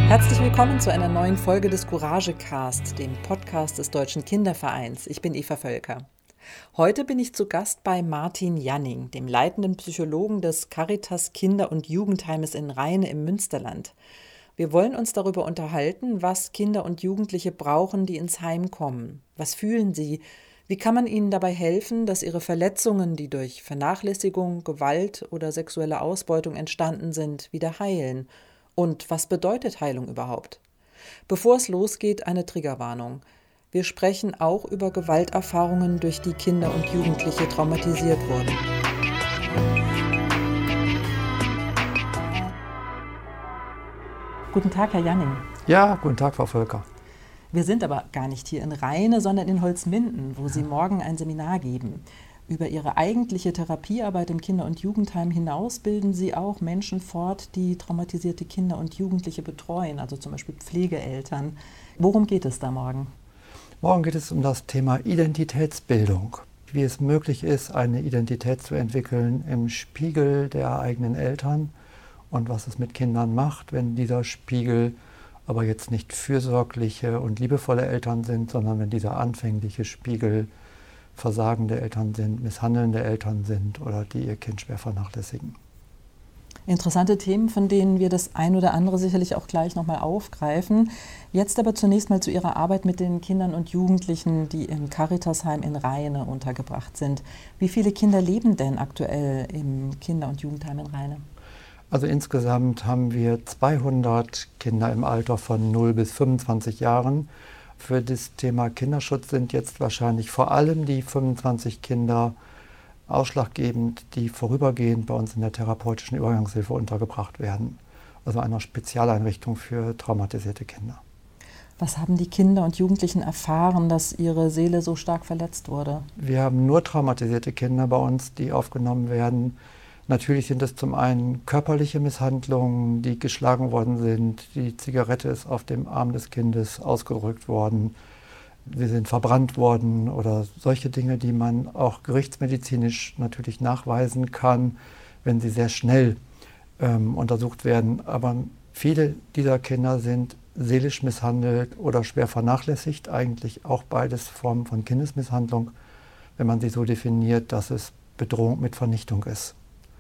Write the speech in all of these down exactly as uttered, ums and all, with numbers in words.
Herzlich willkommen zu einer neuen Folge des Courage-Cast, dem Podcast des Deutschen Kindervereins. Ich bin Eva Völker. Heute bin ich zu Gast bei Martin Janning, dem leitenden Psychologen des Caritas Kinder- und Jugendheimes in Rheine im Münsterland. Wir wollen uns darüber unterhalten, was Kinder und Jugendliche brauchen, die ins Heim kommen. Was fühlen sie? Wie kann man ihnen dabei helfen, dass ihre Verletzungen, die durch Vernachlässigung, Gewalt oder sexuelle Ausbeutung entstanden sind, wieder heilen? Und was bedeutet Heilung überhaupt? Bevor es losgeht, eine Triggerwarnung. Wir sprechen auch über Gewalterfahrungen, durch die Kinder und Jugendliche traumatisiert wurden. Guten Tag, Herr Janning. Ja, guten Tag, Frau Völker. Wir sind aber gar nicht hier in Rheine, sondern in Holzminden, wo Sie morgen ein Seminar geben. Über Ihre eigentliche Therapiearbeit im Kinder- und Jugendheim hinaus bilden Sie auch Menschen fort, die traumatisierte Kinder und Jugendliche betreuen, also zum Beispiel Pflegeeltern. Worum geht es da morgen? Morgen geht es um das Thema Identitätsbildung. Wie es möglich ist, eine Identität zu entwickeln im Spiegel der eigenen Eltern und was es mit Kindern macht, wenn dieser Spiegel aber jetzt nicht fürsorgliche und liebevolle Eltern sind, sondern wenn dieser anfängliche Spiegel versagende Eltern sind, misshandelnde Eltern sind oder die ihr Kind schwer vernachlässigen. Interessante Themen, von denen wir das ein oder andere sicherlich auch gleich nochmal aufgreifen. Jetzt aber zunächst mal zu Ihrer Arbeit mit den Kindern und Jugendlichen, die im Caritasheim in Rheine untergebracht sind. Wie viele Kinder leben denn aktuell im Kinder- und Jugendheim in Rheine? Also insgesamt haben wir zweihundert Kinder im Alter von null bis fünfundzwanzig Jahren. Für das Thema Kinderschutz sind jetzt wahrscheinlich vor allem die fünfundzwanzig Kinder ausschlaggebend, die vorübergehend bei uns in der therapeutischen Übergangshilfe untergebracht werden. Also einer Spezialeinrichtung für traumatisierte Kinder. Was haben die Kinder und Jugendlichen erfahren, dass ihre Seele so stark verletzt wurde? Wir haben nur traumatisierte Kinder bei uns, die aufgenommen werden. Natürlich sind es zum einen körperliche Misshandlungen, die geschlagen worden sind. Die Zigarette ist auf dem Arm des Kindes ausgedrückt worden. Wir sind verbrannt worden oder solche Dinge, die man auch gerichtsmedizinisch natürlich nachweisen kann, wenn sie sehr schnell ähm, untersucht werden. Aber viele dieser Kinder sind seelisch misshandelt oder schwer vernachlässigt, eigentlich auch beides Formen von Kindesmisshandlung, wenn man sie so definiert, dass es Bedrohung mit Vernichtung ist.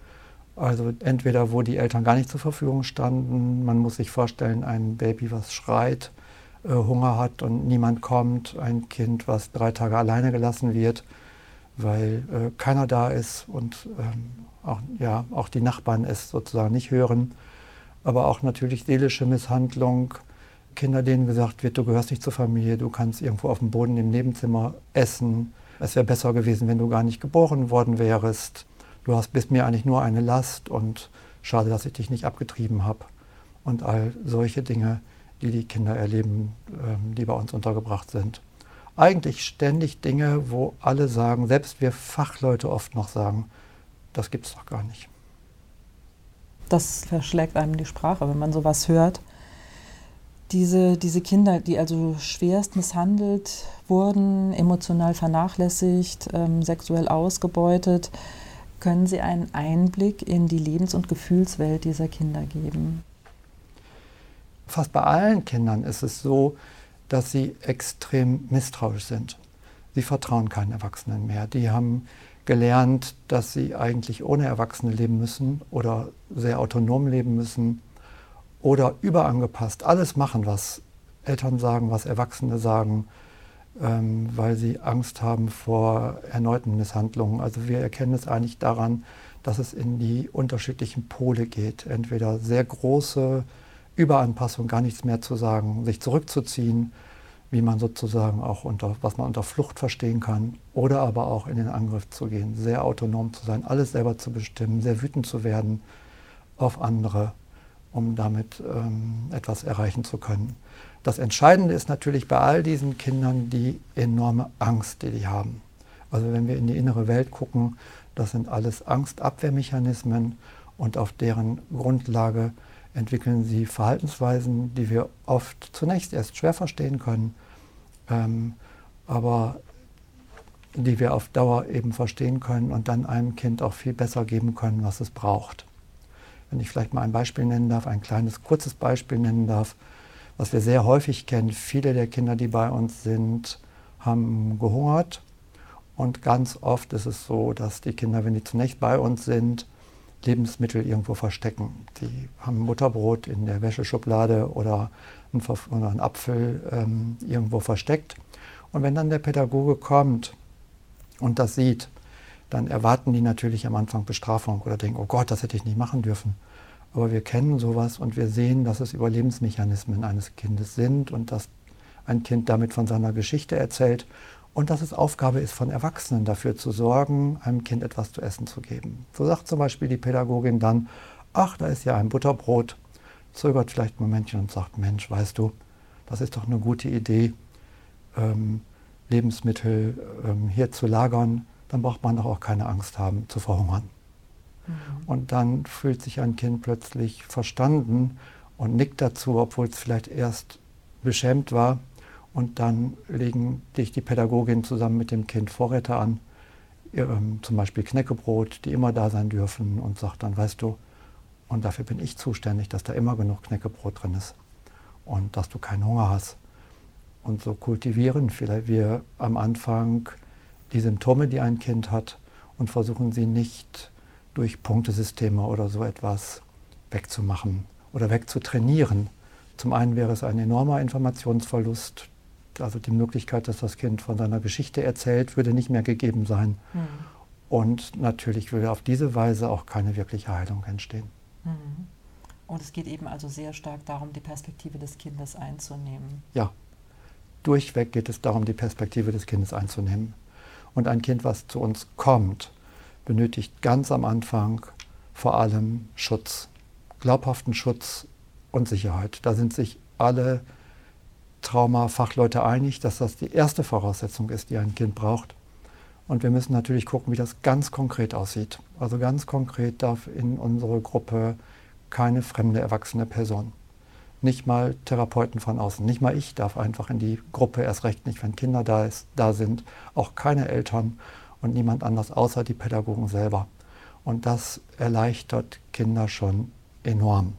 Also entweder, wo die Eltern gar nicht zur Verfügung standen, man muss sich vorstellen, ein Baby, was schreit, äh, Hunger hat und niemand kommt, ein Kind, was drei Tage alleine gelassen wird, weil äh, keiner da ist und ähm, auch, ja, auch die Nachbarn es sozusagen nicht hören, aber auch natürlich seelische Misshandlung, Kinder, denen gesagt wird, du gehörst nicht zur Familie, du kannst irgendwo auf dem Boden im Nebenzimmer essen, es wäre besser gewesen, wenn du gar nicht geboren worden wärst. Du hast, bist mir eigentlich nur eine Last und schade, dass ich dich nicht abgetrieben habe. Und all solche Dinge, die die Kinder erleben, ähm, die bei uns untergebracht sind. Eigentlich ständig Dinge, wo alle sagen, selbst wir Fachleute oft noch sagen, das gibt es doch gar nicht. Das verschlägt einem die Sprache, wenn man sowas hört. Diese, diese Kinder, die also schwerst misshandelt wurden, emotional vernachlässigt, ähm, sexuell ausgebeutet, können Sie einen Einblick in die Lebens- und Gefühlswelt dieser Kinder geben? Fast bei allen Kindern ist es so, dass sie extrem misstrauisch sind. Sie vertrauen keinen Erwachsenen mehr. Die haben gelernt, dass sie eigentlich ohne Erwachsene leben müssen oder sehr autonom leben müssen oder überangepasst alles machen, was Eltern sagen, was Erwachsene sagen, Ähm, weil sie Angst haben vor erneuten Misshandlungen. Also wir erkennen es eigentlich daran, dass es in die unterschiedlichen Pole geht. Entweder sehr große Überanpassung, gar nichts mehr zu sagen, sich zurückzuziehen, wie man sozusagen auch unter, was man unter Flucht verstehen kann, oder aber auch in den Angriff zu gehen, sehr autonom zu sein, alles selber zu bestimmen, sehr wütend zu werden auf andere, um damit ähm, etwas erreichen zu können. Das Entscheidende ist natürlich bei all diesen Kindern die enorme Angst, die die haben. Also wenn wir in die innere Welt gucken, das sind alles Angstabwehrmechanismen und auf deren Grundlage entwickeln sie Verhaltensweisen, die wir oft zunächst erst schwer verstehen können, ähm, aber die wir auf Dauer eben verstehen können und dann einem Kind auch viel besser geben können, was es braucht. Wenn ich vielleicht mal ein Beispiel nennen darf, ein kleines, kurzes Beispiel nennen darf. Was wir sehr häufig kennen, viele der Kinder, die bei uns sind, haben gehungert. Und ganz oft ist es so, dass die Kinder, wenn die zunächst bei uns sind, Lebensmittel irgendwo verstecken. Die haben Butterbrot in der Wäscheschublade oder einen, oder einen Apfel ähm, irgendwo versteckt. Und wenn dann der Pädagoge kommt und das sieht, dann erwarten die natürlich am Anfang Bestrafung oder denken, oh Gott, das hätte ich nicht machen dürfen. Aber wir kennen sowas und wir sehen, dass es Überlebensmechanismen eines Kindes sind und dass ein Kind damit von seiner Geschichte erzählt und dass es Aufgabe ist von Erwachsenen, dafür zu sorgen, einem Kind etwas zu essen zu geben. So sagt zum Beispiel die Pädagogin dann, ach, da ist ja ein Butterbrot, zögert vielleicht ein Momentchen und sagt, Mensch, weißt du, das ist doch eine gute Idee, ähm, Lebensmittel ähm, hier zu lagern, dann braucht man doch auch keine Angst haben, zu verhungern. Mhm. Und dann fühlt sich ein Kind plötzlich verstanden und nickt dazu, obwohl es vielleicht erst beschämt war. Und dann legen dich die Pädagogin zusammen mit dem Kind Vorräte an, ähm, zum Beispiel Knäckebrot, die immer da sein dürfen und sagt dann, weißt du, und dafür bin ich zuständig, dass da immer genug Knäckebrot drin ist und dass du keinen Hunger hast. Und so kultivieren vielleicht wir am Anfang die Symptome, die ein Kind hat und versuchen sie nicht durch Punktesysteme oder so etwas wegzumachen oder wegzutrainieren. Zum einen wäre es ein enormer Informationsverlust, also die Möglichkeit, dass das Kind von seiner Geschichte erzählt, würde nicht mehr gegeben sein. Mhm. Und natürlich würde auf diese Weise auch keine wirkliche Heilung entstehen. Mhm. Und es geht eben also sehr stark darum, die Perspektive des Kindes einzunehmen. Ja, durchweg geht es darum, die Perspektive des Kindes einzunehmen. Und ein Kind, was zu uns kommt, benötigt ganz am Anfang vor allem Schutz, glaubhaften Schutz und Sicherheit. Da sind sich alle Traumafachleute einig, dass das die erste Voraussetzung ist, die ein Kind braucht. Und wir müssen natürlich gucken, wie das ganz konkret aussieht. Also ganz konkret darf in unsere Gruppe keine fremde erwachsene Person, nicht mal Therapeuten von außen, nicht mal ich darf einfach in die Gruppe, erst recht nicht, wenn Kinder da, ist, da sind, auch keine Eltern und niemand anders außer die Pädagogen selber. Und das erleichtert Kinder schon enorm.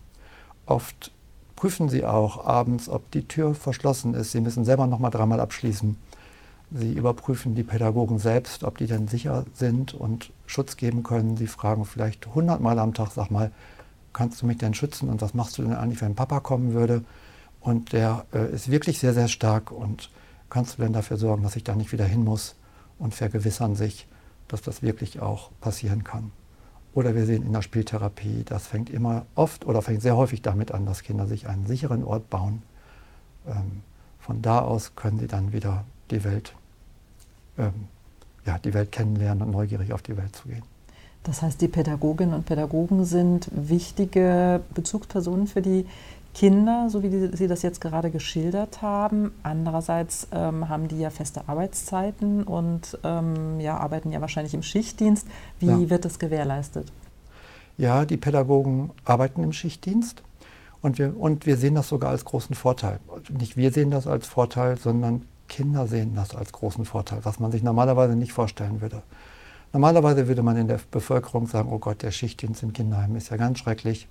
Oft prüfen sie auch abends, ob die Tür verschlossen ist. Sie müssen selber noch mal dreimal abschließen. Sie überprüfen die Pädagogen selbst, ob die denn sicher sind und Schutz geben können. Sie fragen vielleicht hundertmal am Tag, sag mal, kannst du mich denn schützen und was machst du denn eigentlich, wenn Papa kommen würde? Und der äh, ist wirklich sehr, sehr stark und kannst du denn dafür sorgen, dass ich da nicht wieder hin muss und vergewissern sich, dass das wirklich auch passieren kann. Oder wir sehen in der Spieltherapie, das fängt immer oft oder fängt sehr häufig damit an, dass Kinder sich einen sicheren Ort bauen. Ähm, von da aus können sie dann wieder die Welt, ähm, ja, die Welt kennenlernen und neugierig auf die Welt zu gehen. Das heißt, die Pädagoginnen und Pädagogen sind wichtige Bezugspersonen für die Kinder, so wie die, Sie das jetzt gerade geschildert haben. Andererseits ähm, haben die ja feste Arbeitszeiten und ähm, ja, arbeiten ja wahrscheinlich im Schichtdienst. Wie ja. wird das gewährleistet? Ja, die Pädagogen arbeiten im Schichtdienst und wir, und wir sehen das sogar als großen Vorteil. Nicht wir sehen das als Vorteil, sondern Kinder sehen das als großen Vorteil, was man sich normalerweise nicht vorstellen würde. Normalerweise würde man in der Bevölkerung sagen, oh Gott, der Schichtdienst im Kinderheim ist ja ganz schrecklich.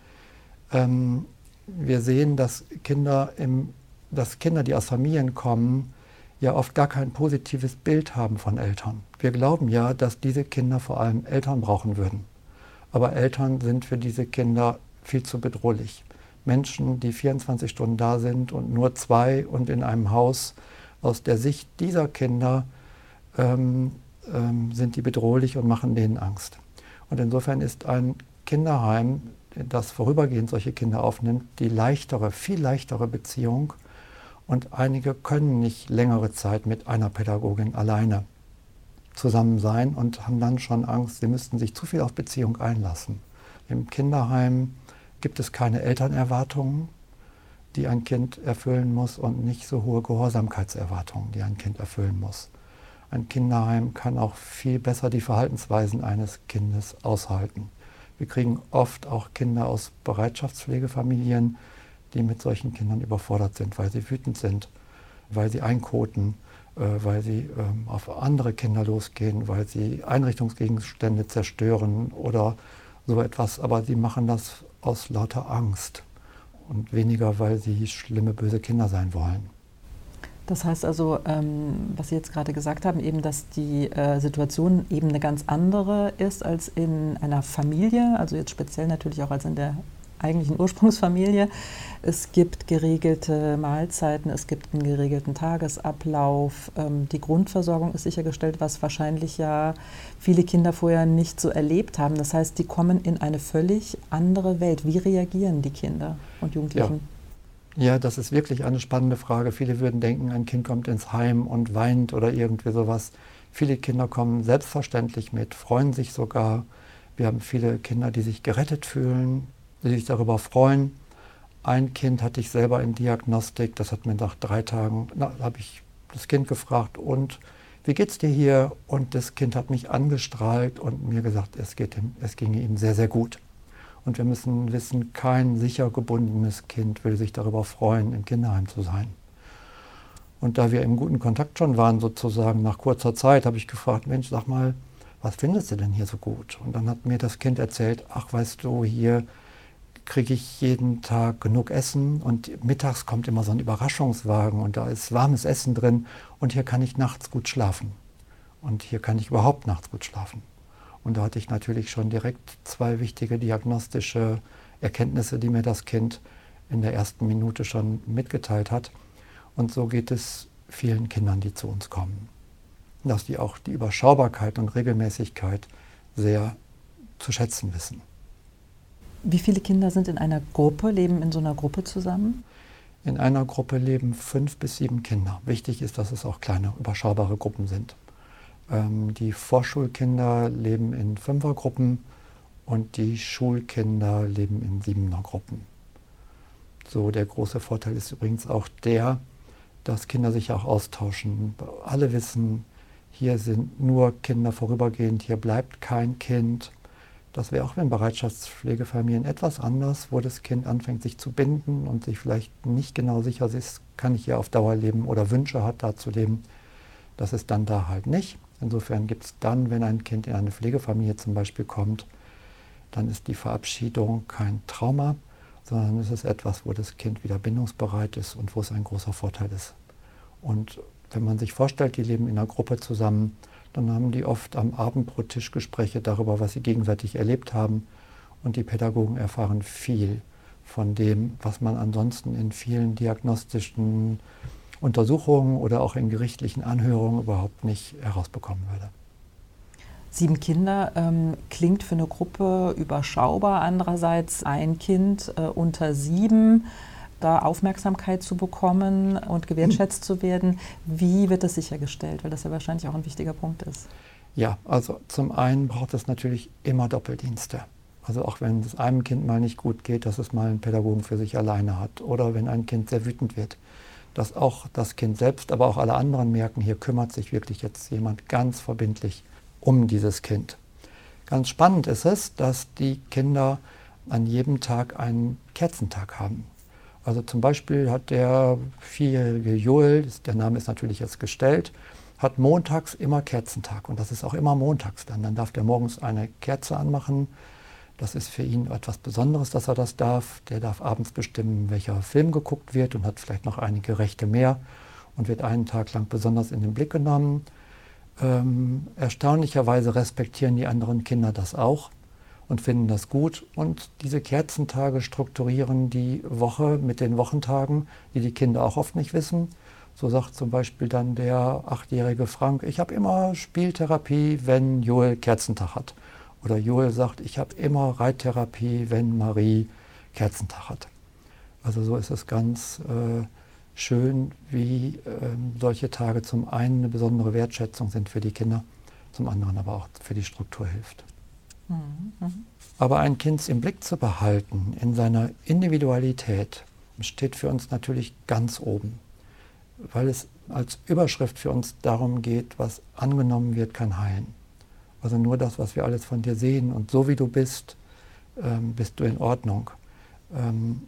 Ähm, wir sehen, dass Kinder, im, dass Kinder, die aus Familien kommen, ja oft gar kein positives Bild haben von Eltern. Wir glauben ja, dass diese Kinder vor allem Eltern brauchen würden. Aber Eltern sind für diese Kinder viel zu bedrohlich. Menschen, die vierundzwanzig Stunden da sind und nur zwei und in einem Haus, aus der Sicht dieser Kinder ähm, ähm, sind die bedrohlich und machen denen Angst. Und insofern ist ein Kinderheim, das vorübergehend solche Kinder aufnimmt, die leichtere, viel leichtere Beziehung. Und einige können nicht längere Zeit mit einer Pädagogin alleine zusammen sein und haben dann schon Angst, sie müssten sich zu viel auf Beziehung einlassen. Im Kinderheim gibt es keine Elternerwartungen, die ein Kind erfüllen muss und nicht so hohe Gehorsamkeitserwartungen, die ein Kind erfüllen muss. Ein Kinderheim kann auch viel besser die Verhaltensweisen eines Kindes aushalten. Wir kriegen oft auch Kinder aus Bereitschaftspflegefamilien, die mit solchen Kindern überfordert sind, weil sie wütend sind, weil sie einkoten, äh, weil sie ähm, auf andere Kinder losgehen, weil sie Einrichtungsgegenstände zerstören oder so etwas. Aber sie machen das aus lauter Angst. und weniger, weil sie schlimme, böse Kinder sein wollen. Das heißt also, ähm, was Sie jetzt gerade gesagt haben, eben, dass die äh, Situation eben eine ganz andere ist als in einer Familie, also jetzt speziell natürlich auch als in der eigentlichen Ursprungsfamilie. Es gibt geregelte Mahlzeiten, es gibt einen geregelten Tagesablauf. Ähm, die Grundversorgung ist sichergestellt, was wahrscheinlich ja viele Kinder vorher nicht so erlebt haben. Das heißt, die kommen in eine völlig andere Welt. Wie reagieren die Kinder und Jugendlichen? Ja. Ja, das ist wirklich eine spannende Frage. Viele würden denken, ein Kind kommt ins Heim und weint oder irgendwie sowas. Viele Kinder kommen selbstverständlich mit, freuen sich sogar. Wir haben viele Kinder, die sich gerettet fühlen, die sich darüber freuen. Ein Kind hatte ich selber in Diagnostik, das hat mir nach drei Tagen, na, habe ich das Kind gefragt, und wie geht's dir hier? Und das Kind hat mich angestrahlt und mir gesagt, es, geht ihm, es ginge ihm sehr, sehr gut. Und wir müssen wissen, kein sicher gebundenes Kind will sich darüber freuen, im Kinderheim zu sein. Und da wir im guten Kontakt schon waren, sozusagen nach kurzer Zeit, habe ich gefragt, Mensch, sag mal, was findest du denn hier so gut? Und dann hat mir das Kind erzählt, ach, weißt du, hier kriege ich jeden Tag genug Essen und mittags kommt immer so ein Überraschungswagen und da ist warmes Essen drin und hier kann ich nachts gut schlafen. Und hier kann ich überhaupt nachts gut schlafen. Und da hatte ich natürlich schon direkt zwei wichtige diagnostische Erkenntnisse, die mir das Kind in der ersten Minute schon mitgeteilt hat. Und so geht es vielen Kindern, die zu uns kommen. Dass die auch die Überschaubarkeit und Regelmäßigkeit sehr zu schätzen wissen. Wie viele Kinder sind in einer Gruppe, leben in so einer Gruppe zusammen? In einer Gruppe leben fünf bis sieben Kinder. Wichtig ist, dass es auch kleine, überschaubare Gruppen sind. Die Vorschulkinder leben in Fünfergruppen und die Schulkinder leben in Siebenergruppen. So, der große Vorteil ist übrigens auch der, dass Kinder sich auch austauschen. Alle wissen, hier sind nur Kinder vorübergehend, hier bleibt kein Kind. Das wäre auch in Bereitschaftspflegefamilien etwas anders, wo das Kind anfängt, sich zu binden und sich vielleicht nicht genau sicher ist, kann ich hier auf Dauer leben oder Wünsche hat, da zu leben. Das ist dann da halt nicht. Insofern gibt es dann, wenn ein Kind in eine Pflegefamilie zum Beispiel kommt, dann ist die Verabschiedung kein Trauma, sondern es ist etwas, wo das Kind wieder bindungsbereit ist und wo es ein großer Vorteil ist. Und wenn man sich vorstellt, die leben in einer Gruppe zusammen, dann haben die oft am Abendbrottisch Gespräche darüber, was sie gegenseitig erlebt haben. Und die Pädagogen erfahren viel von dem, was man ansonsten in vielen diagnostischen Untersuchungen oder auch in gerichtlichen Anhörungen überhaupt nicht herausbekommen würde. Sieben Kinder ähm, klingt für eine Gruppe überschaubar. Andererseits ein Kind äh, unter sieben, da Aufmerksamkeit zu bekommen und gewertschätzt zu werden. Wie wird das sichergestellt? Weil das ja wahrscheinlich auch ein wichtiger Punkt ist. Ja, also zum einen braucht es natürlich immer Doppeldienste. Also auch wenn es einem Kind mal nicht gut geht, dass es mal einen Pädagogen für sich alleine hat. Oder wenn ein Kind sehr wütend wird, dass auch das Kind selbst, aber auch alle anderen merken, hier kümmert sich wirklich jetzt jemand ganz verbindlich um dieses Kind. Ganz spannend ist es, dass die Kinder an jedem Tag einen Kerzentag haben. Also zum Beispiel hat der vierjährige Joel, der Name ist natürlich jetzt gestellt, hat montags immer Kerzentag. Und das ist auch immer montags dann. Dann darf der morgens eine Kerze anmachen. Das ist für ihn etwas Besonderes, dass er das darf. Der darf abends bestimmen, welcher Film geguckt wird und hat vielleicht noch einige Rechte mehr und wird einen Tag lang besonders in den Blick genommen. Ähm, erstaunlicherweise respektieren die anderen Kinder das auch und finden das gut. Und diese Kerzentage strukturieren die Woche mit den Wochentagen, die die Kinder auch oft nicht wissen. So sagt zum Beispiel dann der achtjährige Frank, ich habe immer Spieltherapie, wenn Joel Kerzentag hat. Oder Joel sagt, ich habe immer Reittherapie, wenn Marie Kerzentag hat. Also so ist es ganz äh, schön, wie äh, solche Tage zum einen eine besondere Wertschätzung sind für die Kinder, zum anderen aber auch für die Struktur hilft. Mhm. Aber ein Kind im Blick zu behalten, in seiner Individualität, steht für uns natürlich ganz oben, weil es als Überschrift für uns darum geht, was angenommen wird, kann heilen. Also nur das, was wir alles von dir sehen und so wie du bist, ähm, bist du in Ordnung. Ähm,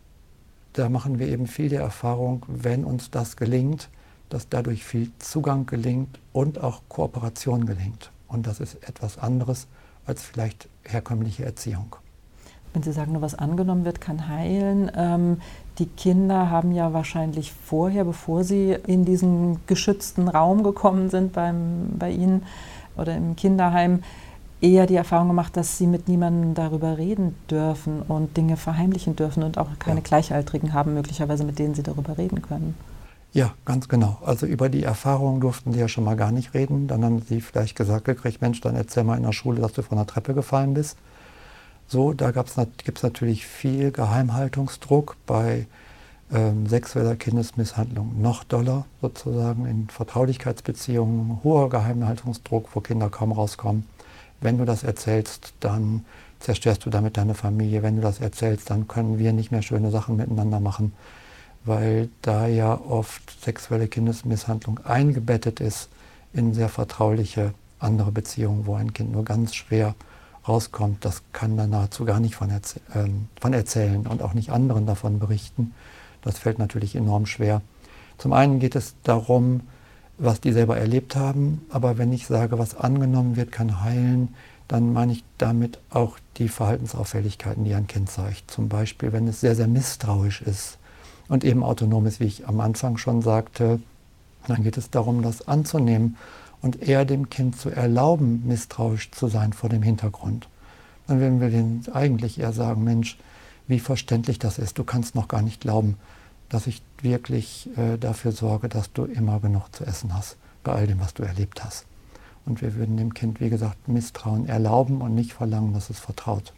da machen wir eben viel der Erfahrung, wenn uns das gelingt, dass dadurch viel Zugang gelingt und auch Kooperation gelingt. Und das ist etwas anderes als vielleicht herkömmliche Erziehung. Wenn Sie sagen, nur was angenommen wird, kann heilen. Ähm, die Kinder haben ja wahrscheinlich vorher, bevor sie in diesen geschützten Raum gekommen sind beim, bei Ihnen oder im Kinderheim, eher die Erfahrung gemacht, dass sie mit niemandem darüber reden dürfen und Dinge verheimlichen dürfen und auch keine ja. Gleichaltrigen haben, möglicherweise mit denen sie darüber reden können. Ja, ganz genau. Also über die Erfahrungen durften sie ja schon mal gar nicht reden. Dann haben sie vielleicht gesagt gekriegt, Mensch, dann erzähl mal in der Schule, dass du von der Treppe gefallen bist. So, da gibt es natürlich viel Geheimhaltungsdruck bei ähm, sexueller Kindesmisshandlung, noch doller sozusagen in Vertraulichkeitsbeziehungen, hoher Geheimhaltungsdruck, wo Kinder kaum rauskommen. Wenn du das erzählst, dann zerstörst du damit deine Familie. Wenn du das erzählst, dann können wir nicht mehr schöne Sachen miteinander machen, weil da ja oft sexuelle Kindesmisshandlung eingebettet ist in sehr vertrauliche andere Beziehungen, wo ein Kind nur ganz schwer rauskommt. Das kann dann nahezu gar nicht von, erzäh äh, von erzählen und auch nicht anderen davon berichten. Das fällt natürlich enorm schwer. Zum einen geht es darum, was die selber erlebt haben, aber wenn ich sage, was angenommen wird, kann heilen, dann meine ich damit auch die Verhaltensauffälligkeiten, die ein Kind zeigt. Zum Beispiel, wenn es sehr, sehr misstrauisch ist und eben autonom ist, wie ich am Anfang schon sagte, dann geht es darum, das anzunehmen und eher dem Kind zu erlauben, misstrauisch zu sein vor dem Hintergrund. Dann werden wir denen eigentlich eher sagen, Mensch, wie verständlich das ist, du kannst noch gar nicht glauben, dass ich wirklich äh, dafür sorge, dass du immer genug zu essen hast, bei all dem, was du erlebt hast. Und wir würden dem Kind, wie gesagt, Misstrauen erlauben und nicht verlangen, dass es vertraut.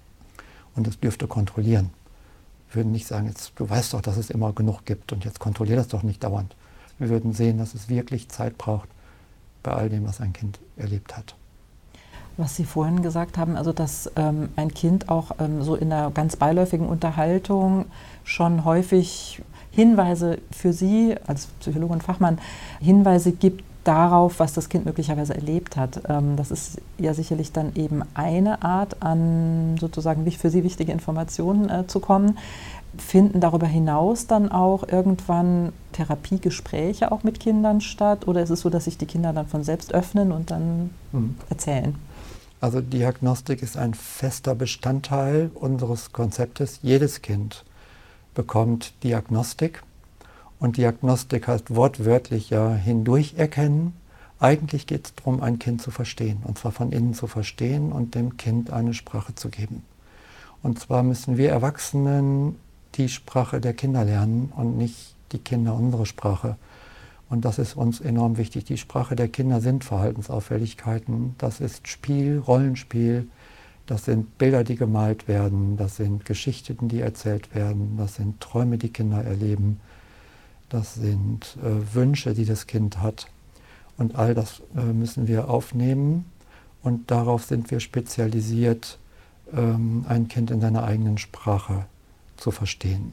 Und es dürfte kontrollieren. Wir würden nicht sagen, jetzt, du weißt doch, dass es immer genug gibt und jetzt kontrollier das doch nicht dauernd. Wir würden sehen, dass es wirklich Zeit braucht bei all dem, was ein Kind erlebt hat. Was Sie vorhin gesagt haben, also dass ähm, ein Kind auch ähm, so in einer ganz beiläufigen Unterhaltung schon häufig Hinweise für Sie als Psychologe und Fachmann, Hinweise gibt darauf, was das Kind möglicherweise erlebt hat. Ähm, das ist ja sicherlich dann eben eine Art, an sozusagen für Sie wichtige Informationen äh, zu kommen. Finden darüber hinaus dann auch irgendwann Therapiegespräche auch mit Kindern statt? Oder ist es so, dass sich die Kinder dann von selbst öffnen und dann mhm. erzählen? Also Diagnostik ist ein fester Bestandteil unseres Konzeptes. Jedes Kind bekommt Diagnostik. Und Diagnostik heißt wortwörtlich ja hindurch erkennen. Eigentlich geht es darum, ein Kind zu verstehen. Und zwar von innen zu verstehen und dem Kind eine Sprache zu geben. Und zwar müssen wir Erwachsenen die Sprache der Kinder lernen und nicht die Kinder unsere Sprache. Und das ist uns enorm wichtig. Die Sprache der Kinder sind Verhaltensauffälligkeiten. Das ist Spiel, Rollenspiel. Das sind Bilder, die gemalt werden. Das sind Geschichten, die erzählt werden. Das sind Träume, die Kinder erleben. Das sind äh, Wünsche, die das Kind hat. Und all das äh, müssen wir aufnehmen. Und darauf sind wir spezialisiert, ähm, ein Kind in seiner eigenen Sprache zu verstehen.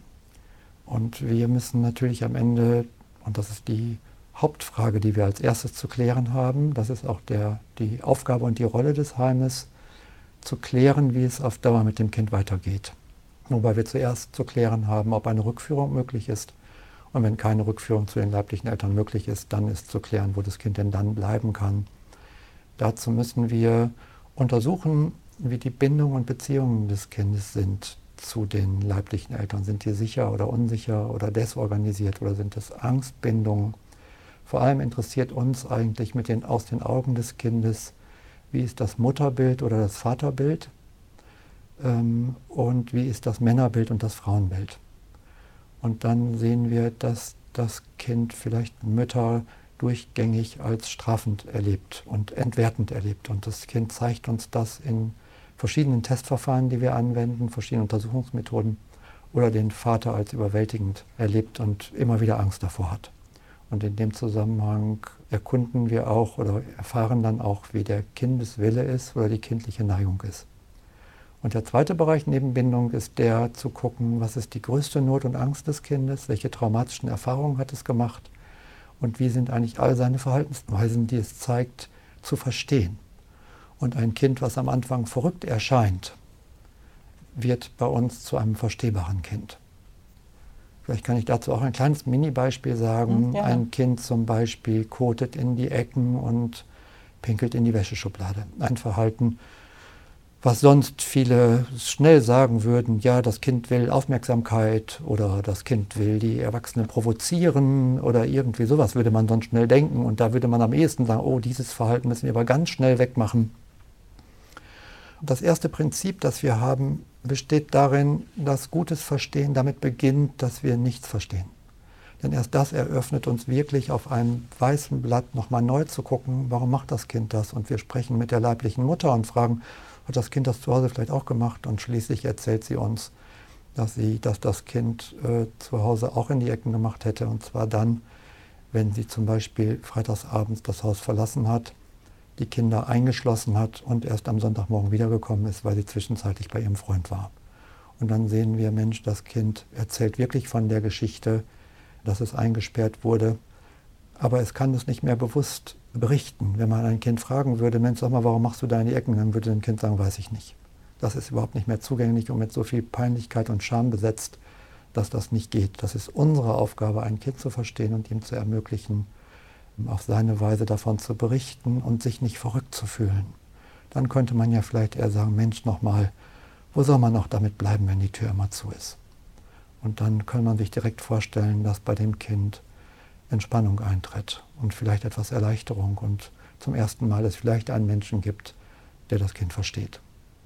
Und wir müssen natürlich am Ende, und das ist die Hauptfrage, die wir als erstes zu klären haben, das ist auch der, die Aufgabe und die Rolle des Heimes, zu klären, wie es auf Dauer mit dem Kind weitergeht. Wobei wir zuerst zu klären haben, ob eine Rückführung möglich ist. Und wenn keine Rückführung zu den leiblichen Eltern möglich ist, dann ist zu klären, wo das Kind denn dann bleiben kann. Dazu müssen wir untersuchen, wie die Bindungen und Beziehungen des Kindes sind zu den leiblichen Eltern. Sind die sicher oder unsicher oder desorganisiert oder sind es Angstbindungen? Vor allem interessiert uns eigentlich mit den, aus den Augen des Kindes, wie ist das Mutterbild oder das Vaterbild ähm, und wie ist das Männerbild und das Frauenbild. Und dann sehen wir, dass das Kind vielleicht Mütter durchgängig als strafend erlebt und entwertend erlebt. Und das Kind zeigt uns das in verschiedenen Testverfahren, die wir anwenden, verschiedene Untersuchungsmethoden, oder den Vater als überwältigend erlebt und immer wieder Angst davor hat. Und in dem Zusammenhang erkunden wir auch oder erfahren dann auch, wie der Kindeswille ist oder die kindliche Neigung ist. Und der zweite Bereich neben Bindung ist der zu gucken, was ist die größte Not und Angst des Kindes, welche traumatischen Erfahrungen hat es gemacht und wie sind eigentlich all seine Verhaltensweisen, die es zeigt, zu verstehen. Und ein Kind, was am Anfang verrückt erscheint, wird bei uns zu einem verstehbaren Kind. Vielleicht kann ich dazu auch ein kleines Mini-Beispiel sagen. Ja. Ein Kind zum Beispiel kotet in die Ecken und pinkelt in die Wäscheschublade. Ein Verhalten, Was sonst viele schnell sagen würden, ja, das Kind will Aufmerksamkeit oder das Kind will die Erwachsenen provozieren oder irgendwie sowas würde man sonst schnell denken. Und da würde man am ehesten sagen, oh, dieses Verhalten müssen wir aber ganz schnell wegmachen. Das erste Prinzip, das wir haben, besteht darin, dass gutes Verstehen damit beginnt, dass wir nichts verstehen. Denn erst das eröffnet uns wirklich auf einem weißen Blatt nochmal neu zu gucken, warum macht das Kind das? Und wir sprechen mit der leiblichen Mutter und fragen, hat das Kind das zu Hause vielleicht auch gemacht? Und schließlich erzählt sie uns, dass, sie, dass das Kind äh, zu Hause auch in die Ecken gemacht hätte. Und zwar dann, wenn sie zum Beispiel freitagsabends das Haus verlassen hat, die Kinder eingeschlossen hat und erst am Sonntagmorgen wiedergekommen ist, weil sie zwischenzeitlich bei ihrem Freund war. Und dann sehen wir, Mensch, das Kind erzählt wirklich von der Geschichte, dass es eingesperrt wurde. Aber es kann es nicht mehr bewusst berichten. Wenn man ein Kind fragen würde, Mensch, sag mal, warum machst du da in die Ecken? Dann würde ein Kind sagen, weiß ich nicht. Das ist überhaupt nicht mehr zugänglich und mit so viel Peinlichkeit und Scham besetzt, dass das nicht geht. Das ist unsere Aufgabe, ein Kind zu verstehen und ihm zu ermöglichen, auf seine Weise davon zu berichten und sich nicht verrückt zu fühlen. Dann könnte man ja vielleicht eher sagen, Mensch, nochmal, wo soll man noch damit bleiben, wenn die Tür immer zu ist? Und dann kann man sich direkt vorstellen, dass bei dem Kind Entspannung eintritt und vielleicht etwas Erleichterung und zum ersten Mal es vielleicht einen Menschen gibt, der das Kind versteht.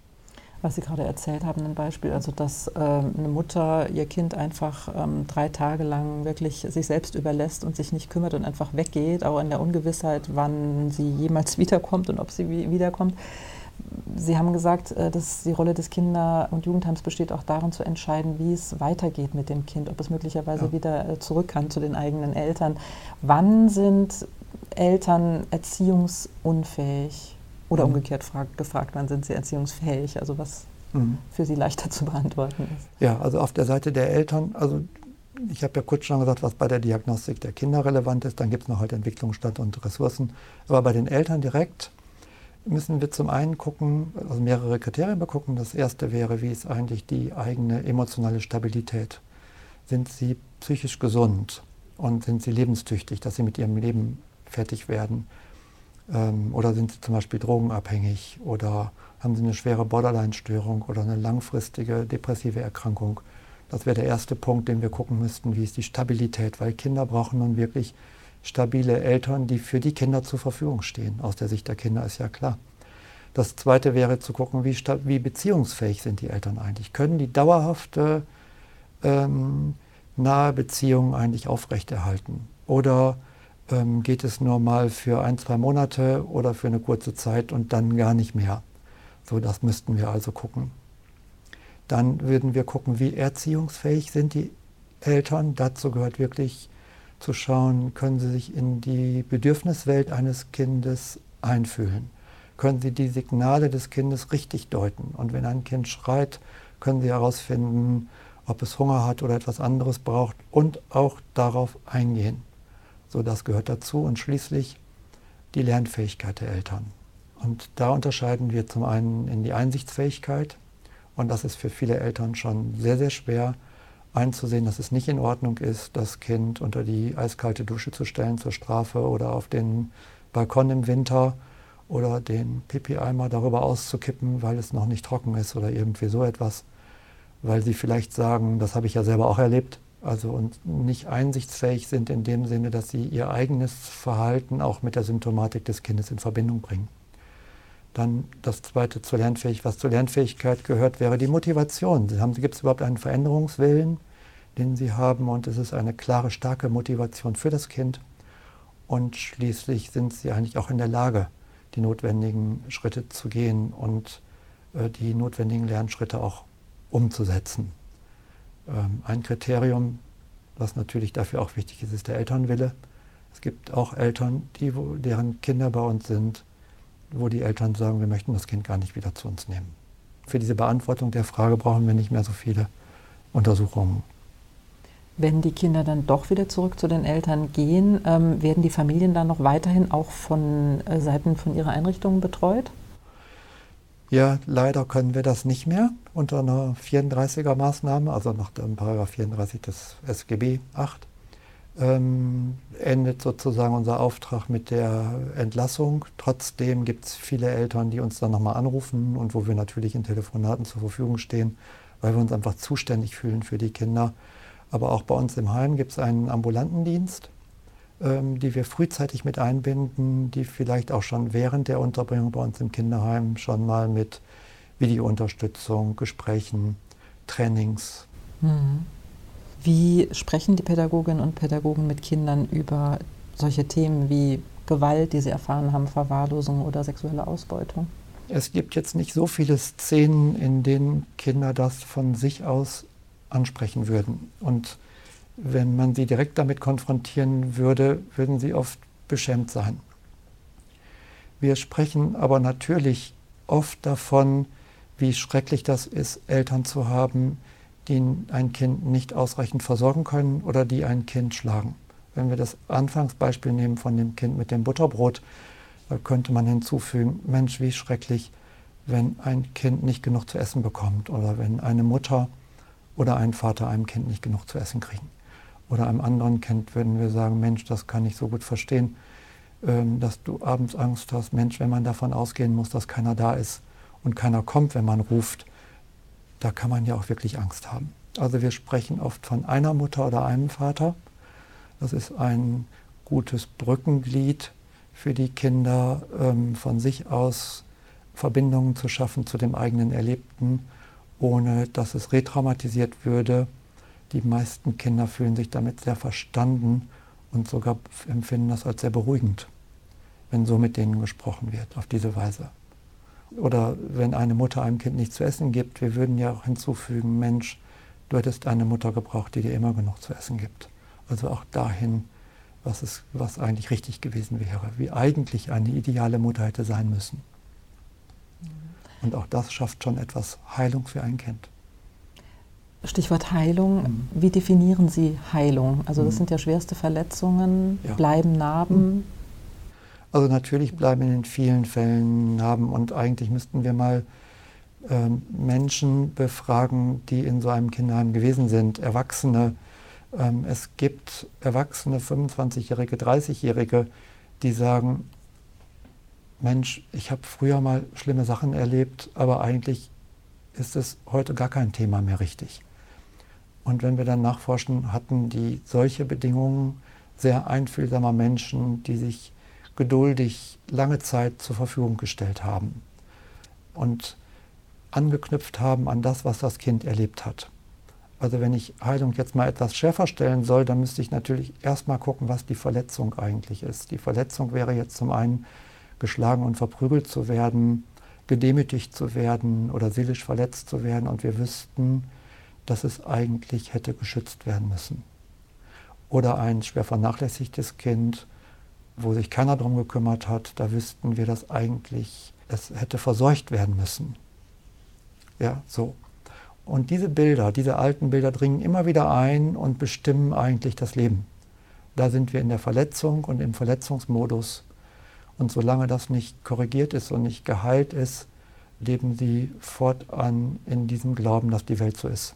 Was Sie gerade erzählt haben, ein Beispiel, also dass äh, eine Mutter ihr Kind einfach ähm, drei Tage lang wirklich sich selbst überlässt und sich nicht kümmert und einfach weggeht, auch in der Ungewissheit, wann sie jemals wiederkommt und ob sie wie wiederkommt. Sie haben gesagt, äh, dass die Rolle des Kinder- und Jugendheims besteht auch darin zu entscheiden, wie es weitergeht mit dem Kind, ob es möglicherweise ja. wieder äh, zurück kann zu den eigenen Eltern. Wann sind Eltern erziehungsunfähig? Oder mhm. umgekehrt frag, gefragt, wann sind sie erziehungsfähig? Also was mhm. für sie leichter zu beantworten ist. Ja, also auf der Seite der Eltern, also ich habe ja kurz schon gesagt, was bei der Diagnostik der Kinder relevant ist, dann gibt es noch halt Entwicklungsstand und Ressourcen. Aber bei den Eltern direkt müssen wir zum einen gucken, also mehrere Kriterien begucken. Das erste wäre, wie ist eigentlich die eigene emotionale Stabilität? Sind sie psychisch gesund und sind sie lebenstüchtig, dass sie mit ihrem Leben fertig werden? Ähm, oder sind sie zum Beispiel drogenabhängig oder haben sie eine schwere Borderline-Störung oder eine langfristige depressive Erkrankung? Das wäre der erste Punkt, den wir gucken müssten, wie ist die Stabilität, weil Kinder brauchen nun wirklich stabile Eltern, die für die Kinder zur Verfügung stehen. Aus der Sicht der Kinder ist ja klar. Das zweite wäre zu gucken, wie, wie beziehungsfähig sind die Eltern eigentlich? Können die dauerhafte, ähm, nahe Beziehungen eigentlich aufrechterhalten? Oder ähm, geht es nur mal für ein, zwei Monate oder für eine kurze Zeit und dann gar nicht mehr? So, das müssten wir also gucken. Dann würden wir gucken, wie erziehungsfähig sind die Eltern. Dazu gehört wirklich zu schauen, können sie sich in die Bedürfniswelt eines Kindes einfühlen? Können sie die Signale des Kindes richtig deuten? Und wenn ein Kind schreit, können sie herausfinden, ob es Hunger hat oder etwas anderes braucht und auch darauf eingehen. So, das gehört dazu. Und schließlich die Lernfähigkeit der Eltern. Und da unterscheiden wir zum einen in die Einsichtsfähigkeit. Und das ist für viele Eltern schon sehr, sehr schwer einzusehen, dass es nicht in Ordnung ist, das Kind unter die eiskalte Dusche zu stellen zur Strafe oder auf den Balkon im Winter oder den Pipi-Eimer darüber auszukippen, weil es noch nicht trocken ist oder irgendwie so etwas. Weil sie vielleicht sagen, das habe ich ja selber auch erlebt, also und nicht einsichtsfähig sind in dem Sinne, dass sie ihr eigenes Verhalten auch mit der Symptomatik des Kindes in Verbindung bringen. Dann das Zweite, zur Lernfähigkeit, was zur Lernfähigkeit gehört, wäre die Motivation. Gibt es überhaupt einen Veränderungswillen, den Sie haben? Und es ist eine klare, starke Motivation für das Kind. Und schließlich sind Sie eigentlich auch in der Lage, die notwendigen Schritte zu gehen und äh, die notwendigen Lernschritte auch umzusetzen. Ähm, ein Kriterium, was natürlich dafür auch wichtig ist, ist der Elternwille. Es gibt auch Eltern, die, wo, deren Kinder bei uns sind, wo die Eltern sagen, wir möchten das Kind gar nicht wieder zu uns nehmen. Für diese Beantwortung der Frage brauchen wir nicht mehr so viele Untersuchungen. Wenn die Kinder dann doch wieder zurück zu den Eltern gehen, ähm, werden die Familien dann noch weiterhin auch von äh, Seiten von ihrer Einrichtungen betreut? Ja, leider können wir das nicht mehr unter einer vierunddreißiger Maßnahme, also nach dem Paragraph vierunddreißig des S G B acht. ähm, endet sozusagen unser Auftrag mit der Entlassung. Trotzdem gibt es viele Eltern, die uns dann nochmal anrufen und wo wir natürlich in Telefonaten zur Verfügung stehen, weil wir uns einfach zuständig fühlen für die Kinder. Aber auch bei uns im Heim gibt es einen ambulanten Dienst, ähm, die wir frühzeitig mit einbinden, die vielleicht auch schon während der Unterbringung bei uns im Kinderheim schon mal mit Videounterstützung, Gesprächen, Trainings. Mhm. Wie sprechen die Pädagoginnen und Pädagogen mit Kindern über solche Themen wie Gewalt, die sie erfahren haben, Verwahrlosung oder sexuelle Ausbeutung? Es gibt jetzt nicht so viele Szenen, in denen Kinder das von sich aus ansprechen würden. Und wenn man sie direkt damit konfrontieren würde, würden sie oft beschämt sein. Wir sprechen aber natürlich oft davon, wie schrecklich das ist, Eltern zu haben, die ein Kind nicht ausreichend versorgen können oder die ein Kind schlagen. Wenn wir das Anfangsbeispiel nehmen von dem Kind mit dem Butterbrot, da könnte man hinzufügen, Mensch, wie schrecklich, wenn ein Kind nicht genug zu essen bekommt oder wenn eine Mutter oder ein Vater einem Kind nicht genug zu essen kriegen. Oder einem anderen Kind würden wir sagen, Mensch, das kann ich so gut verstehen, dass du abends Angst hast. Mensch, wenn man davon ausgehen muss, dass keiner da ist und keiner kommt, wenn man ruft, da kann man ja auch wirklich Angst haben. Also wir sprechen oft von einer Mutter oder einem Vater. Das ist ein gutes Brückenglied für die Kinder, ähm, von sich aus Verbindungen zu schaffen zu dem eigenen Erlebten, ohne dass es retraumatisiert würde. Die meisten Kinder fühlen sich damit sehr verstanden und sogar empfinden das als sehr beruhigend, wenn so mit denen gesprochen wird, auf diese Weise. Oder wenn eine Mutter einem Kind nichts zu essen gibt, wir würden ja auch hinzufügen, Mensch, du hättest eine Mutter gebraucht, die dir immer genug zu essen gibt. Also auch dahin, was, es, was eigentlich richtig gewesen wäre, wie eigentlich eine ideale Mutter hätte sein müssen. Und auch das schafft schon etwas Heilung für ein Kind. Stichwort Heilung. Mhm. Wie definieren Sie Heilung? Also das mhm. sind ja schwerste Verletzungen, ja. Bleiben Narben. Mhm. Also natürlich bleiben in vielen Fällen Narben und eigentlich müssten wir mal ähm, Menschen befragen, die in so einem Kinderheim gewesen sind, Erwachsene. Ähm, es gibt Erwachsene, fünfundzwanzigjährige, dreißigjährige, die sagen, Mensch, ich habe früher mal schlimme Sachen erlebt, aber eigentlich ist es heute gar kein Thema mehr richtig. Und wenn wir dann nachforschen, hatten die solche Bedingungen sehr einfühlsamer Menschen, die sich geduldig lange Zeit zur Verfügung gestellt haben und angeknüpft haben an das, was das Kind erlebt hat. Also wenn ich Heilung jetzt mal etwas schärfer stellen soll, dann müsste ich natürlich erstmal gucken, was die Verletzung eigentlich ist. Die Verletzung wäre jetzt zum einen, geschlagen und verprügelt zu werden, gedemütigt zu werden oder seelisch verletzt zu werden und wir wüssten, dass es eigentlich hätte geschützt werden müssen. Oder ein schwer vernachlässigtes Kind, wo sich keiner darum gekümmert hat, da wüssten wir, dass eigentlich es hätte verseucht werden müssen. Ja, so. Und diese Bilder, diese alten Bilder dringen immer wieder ein und bestimmen eigentlich das Leben. Da sind wir in der Verletzung und im Verletzungsmodus. Und solange das nicht korrigiert ist und nicht geheilt ist, leben sie fortan in diesem Glauben, dass die Welt so ist.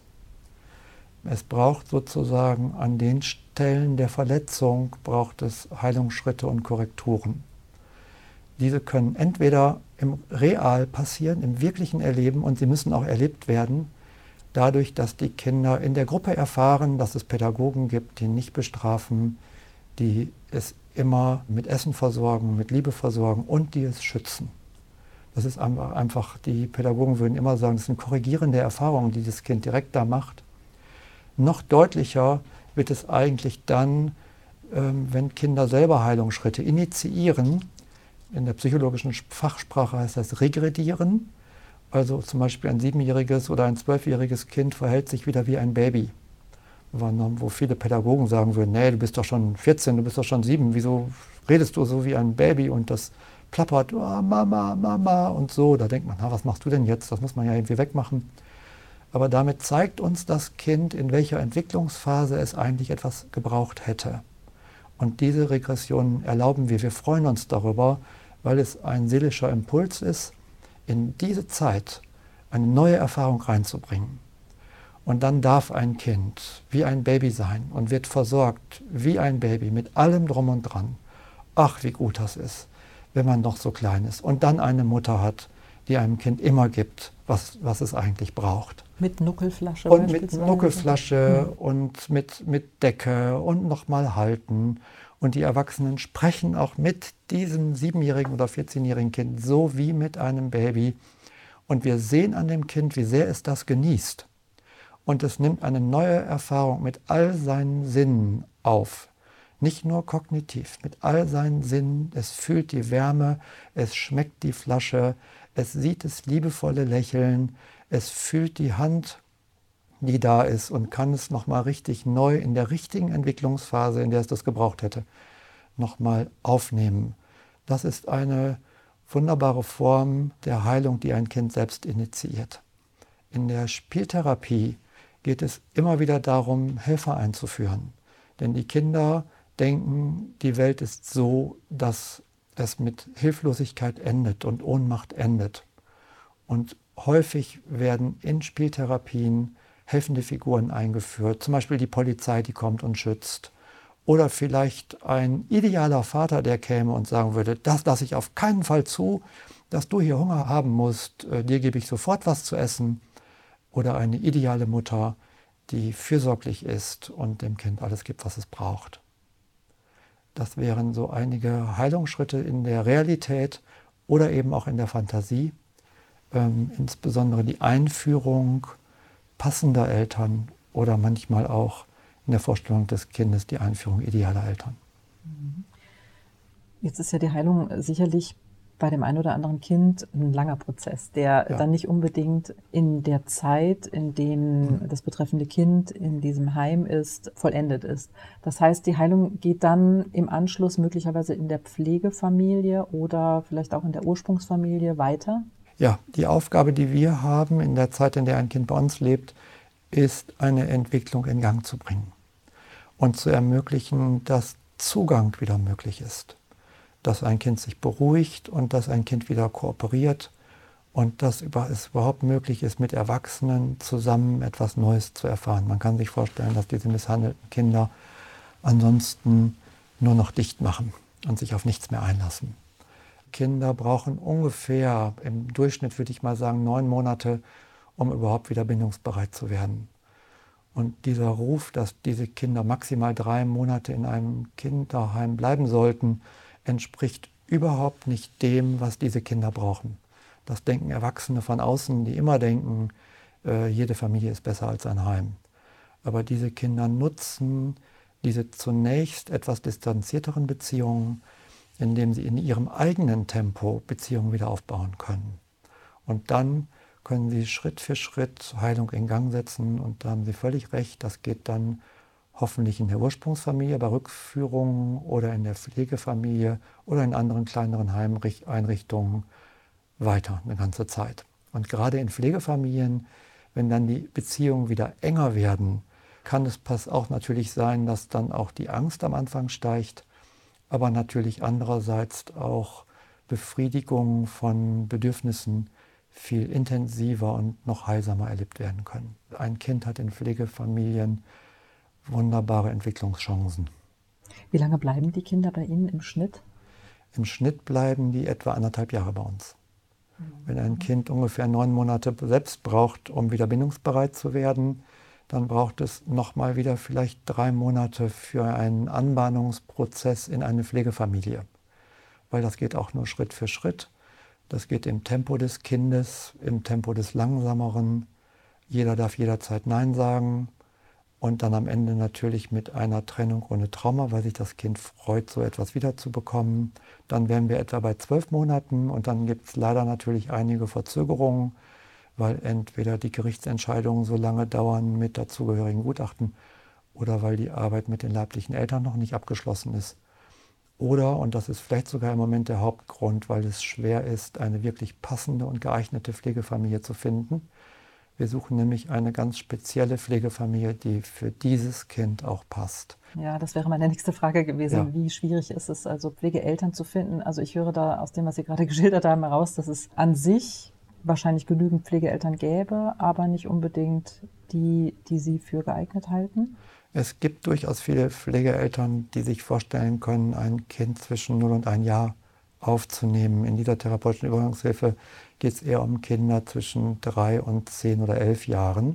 Es braucht sozusagen an den Stellen der Verletzung braucht es Heilungsschritte und Korrekturen. Diese können entweder im Real passieren, im wirklichen Erleben und sie müssen auch erlebt werden, dadurch, dass die Kinder in der Gruppe erfahren, dass es Pädagogen gibt, die nicht bestrafen, die es immer mit Essen versorgen, mit Liebe versorgen und die es schützen. Das ist einfach, die Pädagogen würden immer sagen, das ist eine korrigierende Erfahrung, die das Kind direkt da macht. Noch deutlicher wird es eigentlich dann, ähm, wenn Kinder selber Heilungsschritte initiieren. In der psychologischen Fachsprache heißt das regredieren. Also zum Beispiel ein siebenjähriges oder ein zwölfjähriges Kind verhält sich wieder wie ein Baby. Wo viele Pädagogen sagen würden, nee, du bist doch schon vierzehn, du bist doch schon sieben, wieso redest du so wie ein Baby und das plappert, oh, Mama, Mama und so. Da denkt man, na, was machst du denn jetzt? Das muss man ja irgendwie wegmachen. Aber damit zeigt uns das Kind, in welcher Entwicklungsphase es eigentlich etwas gebraucht hätte. Und diese Regressionen erlauben wir. Wir freuen uns darüber, weil es ein seelischer Impuls ist, in diese Zeit eine neue Erfahrung reinzubringen. Und dann darf ein Kind wie ein Baby sein und wird versorgt wie ein Baby mit allem drum und dran. Ach, wie gut das ist, wenn man noch so klein ist. Und dann eine Mutter hat, die einem Kind immer gibt, was, was es eigentlich braucht. Mit Nuckelflasche Und mit Nuckelflasche mhm. und mit, mit Decke und nochmal halten. Und die Erwachsenen sprechen auch mit diesem siebenjährigen oder vierzehnjährigen Kind so wie mit einem Baby. Und wir sehen an dem Kind, wie sehr es das genießt. Und es nimmt eine neue Erfahrung mit all seinen Sinnen auf. Nicht nur kognitiv, mit all seinen Sinnen. Es fühlt die Wärme, es schmeckt die Flasche, es sieht das liebevolle Lächeln, es fühlt die Hand, die da ist und kann es nochmal richtig neu in der richtigen Entwicklungsphase, in der es das gebraucht hätte, nochmal aufnehmen. Das ist eine wunderbare Form der Heilung, die ein Kind selbst initiiert. In der Spieltherapie geht es immer wieder darum, Helfer einzuführen. Denn die Kinder denken, die Welt ist so, dass es mit Hilflosigkeit endet und Ohnmacht endet. Und häufig werden in Spieltherapien helfende Figuren eingeführt, zum Beispiel die Polizei, die kommt und schützt. Oder vielleicht ein idealer Vater, der käme und sagen würde, das lasse ich auf keinen Fall zu, dass du hier Hunger haben musst, dir gebe ich sofort was zu essen. Oder eine ideale Mutter, die fürsorglich ist und dem Kind alles gibt, was es braucht. Das wären so einige Heilungsschritte in der Realität oder eben auch in der Fantasie. Ähm, insbesondere die Einführung passender Eltern oder manchmal auch in der Vorstellung des Kindes die Einführung idealer Eltern. Jetzt ist ja die Heilung sicherlich bei dem einen oder anderen Kind ein langer Prozess, der ja. dann nicht unbedingt in der Zeit, in dem mhm. das betreffende Kind in diesem Heim ist, vollendet ist. Das heißt, die Heilung geht dann im Anschluss möglicherweise in der Pflegefamilie oder vielleicht auch in der Ursprungsfamilie weiter? Ja, die Aufgabe, die wir haben in der Zeit, in der ein Kind bei uns lebt, ist eine Entwicklung in Gang zu bringen und zu ermöglichen, dass Zugang wieder möglich ist. Dass ein Kind sich beruhigt und dass ein Kind wieder kooperiert und dass es überhaupt möglich ist, mit Erwachsenen zusammen etwas Neues zu erfahren. Man kann sich vorstellen, dass diese misshandelten Kinder ansonsten nur noch dicht machen und sich auf nichts mehr einlassen. Kinder brauchen ungefähr, im Durchschnitt würde ich mal sagen, neun Monate, um überhaupt wieder bindungsbereit zu werden. Und dieser Ruf, dass diese Kinder maximal drei Monate in einem Kinderheim bleiben sollten, entspricht überhaupt nicht dem, was diese Kinder brauchen. Das denken Erwachsene von außen, die immer denken, äh, jede Familie ist besser als ein Heim. Aber diese Kinder nutzen diese zunächst etwas distanzierteren Beziehungen, indem sie in ihrem eigenen Tempo Beziehungen wieder aufbauen können. Und dann können sie Schritt für Schritt Heilung in Gang setzen. Und da haben Sie völlig recht, das geht dann hoffentlich in der Ursprungsfamilie, bei Rückführungen oder in der Pflegefamilie oder in anderen kleineren Heimeinrichtungen weiter eine ganze Zeit. Und gerade in Pflegefamilien, wenn dann die Beziehungen wieder enger werden, kann es auch natürlich sein, dass dann auch die Angst am Anfang steigt, aber natürlich andererseits auch Befriedigung von Bedürfnissen viel intensiver und noch heilsamer erlebt werden können. Ein Kind hat in Pflegefamilien wunderbare Entwicklungschancen. Wie lange bleiben die Kinder bei Ihnen im Schnitt? Im Schnitt bleiben die etwa anderthalb Jahre bei uns. Mhm. Wenn ein Kind ungefähr neun Monate selbst braucht, um wieder bindungsbereit zu werden, dann braucht es nochmal wieder vielleicht drei Monate für einen Anbahnungsprozess in eine Pflegefamilie. Weil das geht auch nur Schritt für Schritt. Das geht im Tempo des Kindes, im Tempo des Langsameren. Jeder darf jederzeit Nein sagen. Und dann am Ende natürlich mit einer Trennung ohne Trauma, weil sich das Kind freut, so etwas wiederzubekommen. Dann wären wir etwa bei zwölf Monaten und dann gibt es leider natürlich einige Verzögerungen, weil entweder die Gerichtsentscheidungen so lange dauern mit dazugehörigen Gutachten oder weil die Arbeit mit den leiblichen Eltern noch nicht abgeschlossen ist. Oder, und das ist vielleicht sogar im Moment der Hauptgrund, weil es schwer ist, eine wirklich passende und geeignete Pflegefamilie zu finden. Wir suchen nämlich eine ganz spezielle Pflegefamilie, die für dieses Kind auch passt. Ja, das wäre meine nächste Frage gewesen. Ja. Wie schwierig ist es, also Pflegeeltern zu finden? Also ich höre da aus dem, was Sie gerade geschildert haben, heraus, dass es an sich wahrscheinlich genügend Pflegeeltern gäbe, aber nicht unbedingt die, die Sie für geeignet halten? Es gibt durchaus viele Pflegeeltern, die sich vorstellen können, ein Kind zwischen null und ein Jahr aufzunehmen. In dieser therapeutischen Übergangshilfe geht es eher um Kinder zwischen drei und zehn oder elf Jahren.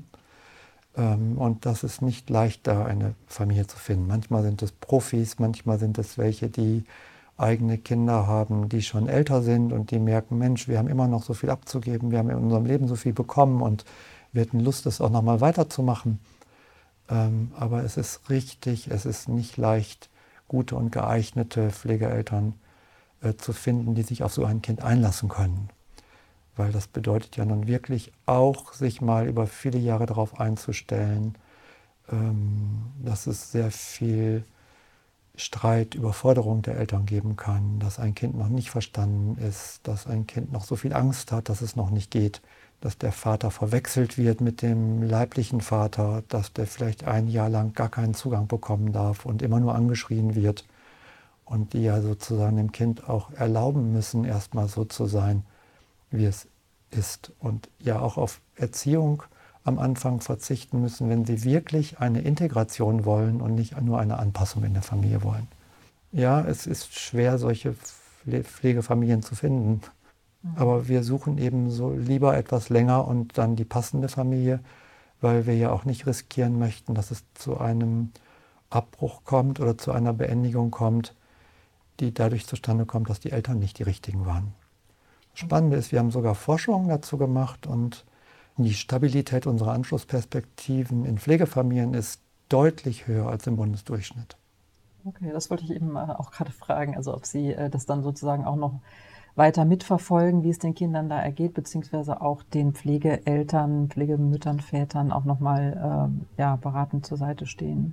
Und das ist nicht leicht, da eine Familie zu finden. Manchmal sind es Profis, manchmal sind es welche, die eigene Kinder haben, die schon älter sind und die merken, Mensch, wir haben immer noch so viel abzugeben, wir haben in unserem Leben so viel bekommen und wir hätten Lust, das auch noch mal weiterzumachen. Ähm, aber es ist richtig, es ist nicht leicht, gute und geeignete Pflegeeltern äh, zu finden, die sich auf so ein Kind einlassen können. Weil das bedeutet ja nun wirklich auch, sich mal über viele Jahre darauf einzustellen, ähm, dass es sehr viel Streit, Überforderung der Eltern geben kann, dass ein Kind noch nicht verstanden ist, dass ein Kind noch so viel Angst hat, dass es noch nicht geht, dass der Vater verwechselt wird mit dem leiblichen Vater, dass der vielleicht ein Jahr lang gar keinen Zugang bekommen darf und immer nur angeschrien wird und die ja sozusagen dem Kind auch erlauben müssen, erstmal so zu sein, wie es ist und ja auch auf Erziehung am Anfang verzichten müssen, wenn sie wirklich eine Integration wollen und nicht nur eine Anpassung in der Familie wollen. Ja, es ist schwer, solche Pflegefamilien zu finden, mhm. aber wir suchen eben so lieber etwas länger und dann die passende Familie, weil wir ja auch nicht riskieren möchten, dass es zu einem Abbruch kommt oder zu einer Beendigung kommt, die dadurch zustande kommt, dass die Eltern nicht die richtigen waren. Das Spannende ist, wir haben sogar Forschungen dazu gemacht und die Stabilität unserer Anschlussperspektiven in Pflegefamilien ist deutlich höher als im Bundesdurchschnitt. Okay, das wollte ich eben auch gerade fragen, also ob Sie das dann sozusagen auch noch weiter mitverfolgen, wie es den Kindern da ergeht, beziehungsweise auch den Pflegeeltern, Pflegemüttern, Vätern auch nochmal ähm, ja, beratend zur Seite stehen.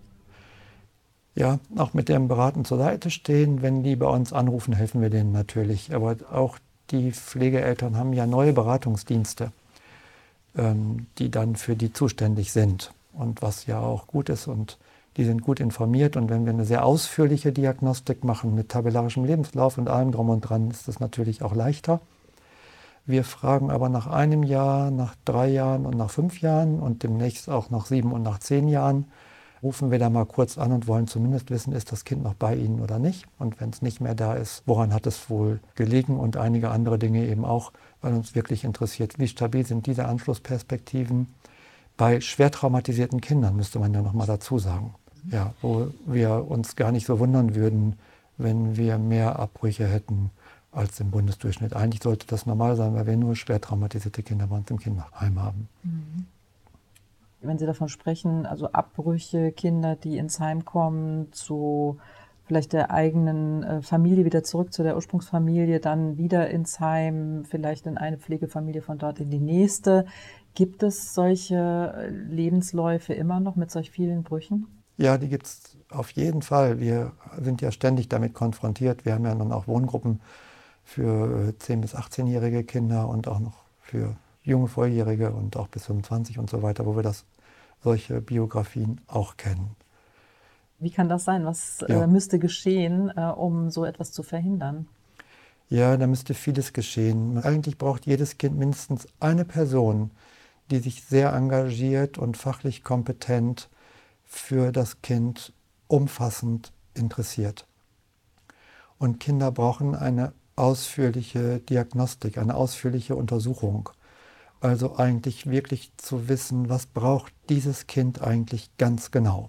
Ja, auch mit dem Beraten zur Seite stehen. Wenn die bei uns anrufen, helfen wir denen natürlich. Aber auch die Pflegeeltern haben ja neue Beratungsdienste, die dann für die zuständig sind und was ja auch gut ist und die sind gut informiert und wenn wir eine sehr ausführliche Diagnostik machen mit tabellarischem Lebenslauf und allem drum und dran, ist das natürlich auch leichter. Wir fragen aber nach einem Jahr, nach drei Jahren und nach fünf Jahren und demnächst auch nach sieben und nach zehn Jahren, rufen wir da mal kurz an und wollen zumindest wissen, ist das Kind noch bei Ihnen oder nicht und wenn es nicht mehr da ist, woran hat es wohl gelegen und einige andere Dinge eben auch, weil uns wirklich interessiert, wie stabil sind diese Anschlussperspektiven bei schwer traumatisierten Kindern, müsste man ja noch mal dazu sagen. Ja, wo wir uns gar nicht so wundern würden, wenn wir mehr Abbrüche hätten als im Bundesdurchschnitt. Eigentlich sollte das normal sein, weil wir nur schwer traumatisierte Kinder bei uns im Kinderheim haben. Wenn Sie davon sprechen, also Abbrüche, Kinder, die ins Heim kommen, zu vielleicht der eigenen Familie, wieder zurück zu der Ursprungsfamilie, dann wieder ins Heim, vielleicht in eine Pflegefamilie, von dort in die nächste. Gibt es solche Lebensläufe immer noch mit solch vielen Brüchen? Ja, die gibt es auf jeden Fall. Wir sind ja ständig damit konfrontiert. Wir haben ja nun auch Wohngruppen für zehn- bis achtzehnjährige Kinder und auch noch für junge Volljährige und auch bis fünfundzwanzig und so weiter, wo wir das, solche Biografien auch kennen. Wie kann das sein? Was Ja. äh, müsste geschehen, äh, um so etwas zu verhindern? Ja, da müsste vieles geschehen. Eigentlich braucht jedes Kind mindestens eine Person, die sich sehr engagiert und fachlich kompetent für das Kind umfassend interessiert. Und Kinder brauchen eine ausführliche Diagnostik, eine ausführliche Untersuchung. Also eigentlich wirklich zu wissen, was braucht dieses Kind eigentlich ganz genau.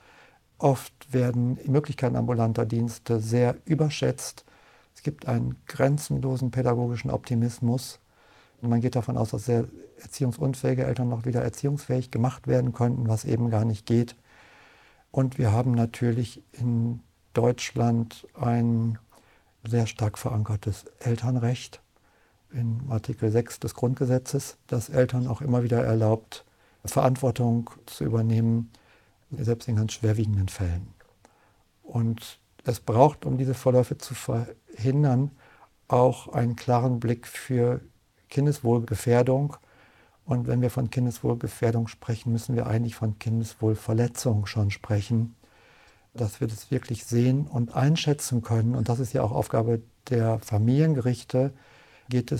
Oft werden die Möglichkeiten ambulanter Dienste sehr überschätzt. Es gibt einen grenzenlosen pädagogischen Optimismus. Und man geht davon aus, dass sehr erziehungsunfähige Eltern noch wieder erziehungsfähig gemacht werden könnten, was eben gar nicht geht. Und wir haben natürlich in Deutschland ein sehr stark verankertes Elternrecht in Artikel sechs des Grundgesetzes, das Eltern auch immer wieder erlaubt, Verantwortung zu übernehmen, selbst in ganz schwerwiegenden Fällen. Und es braucht, um diese Verläufe zu verhindern, auch einen klaren Blick für Kindeswohlgefährdung. Und wenn wir von Kindeswohlgefährdung sprechen, müssen wir eigentlich von Kindeswohlverletzung schon sprechen, dass wir das wirklich sehen und einschätzen können. Und das ist ja auch Aufgabe der Familiengerichte, geht es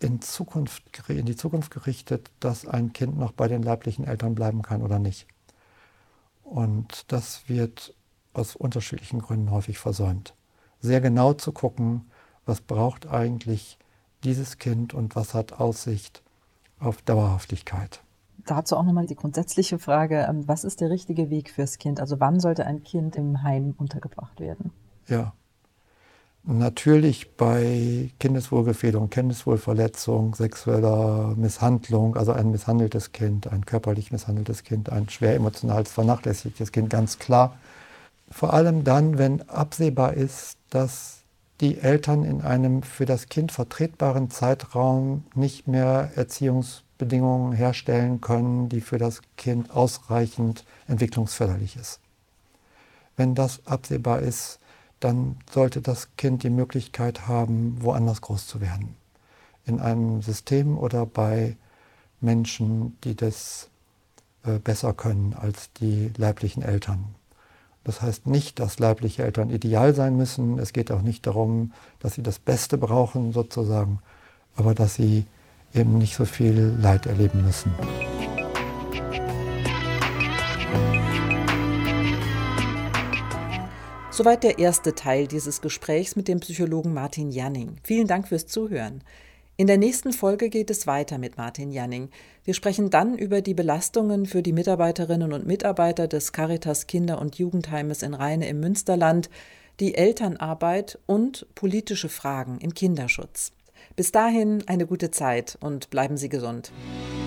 in, Zukunft, in die Zukunft gerichtet, dass ein Kind noch bei den leiblichen Eltern bleiben kann oder nicht. Und das wird aus unterschiedlichen Gründen häufig versäumt. Sehr genau zu gucken, was braucht eigentlich dieses Kind und was hat Aussicht auf Dauerhaftigkeit. Dazu auch nochmal die grundsätzliche Frage, was ist der richtige Weg fürs Kind? Also wann sollte ein Kind im Heim untergebracht werden? Ja, natürlich bei Kindeswohlgefährdung, Kindeswohlverletzung, sexueller Misshandlung, also ein misshandeltes Kind, ein körperlich misshandeltes Kind, ein schwer emotional vernachlässigtes Kind, ganz klar. Vor allem dann, wenn absehbar ist, dass die Eltern in einem für das Kind vertretbaren Zeitraum nicht mehr Erziehungsbedingungen herstellen können, die für das Kind ausreichend entwicklungsförderlich ist. Wenn das absehbar ist, dann sollte das Kind die Möglichkeit haben, woanders groß zu werden. In einem System oder bei Menschen, die das äh, besser können als die leiblichen Eltern. Das heißt nicht, dass leibliche Eltern ideal sein müssen. Es geht auch nicht darum, dass sie das Beste brauchen sozusagen, aber dass sie eben nicht so viel Leid erleben müssen. Soweit der erste Teil dieses Gesprächs mit dem Psychologen Martin Janning. Vielen Dank fürs Zuhören. In der nächsten Folge geht es weiter mit Martin Janning. Wir sprechen dann über die Belastungen für die Mitarbeiterinnen und Mitarbeiter des Caritas Kinder- und Jugendheimes in Rheine im Münsterland, die Elternarbeit und politische Fragen im Kinderschutz. Bis dahin eine gute Zeit und bleiben Sie gesund.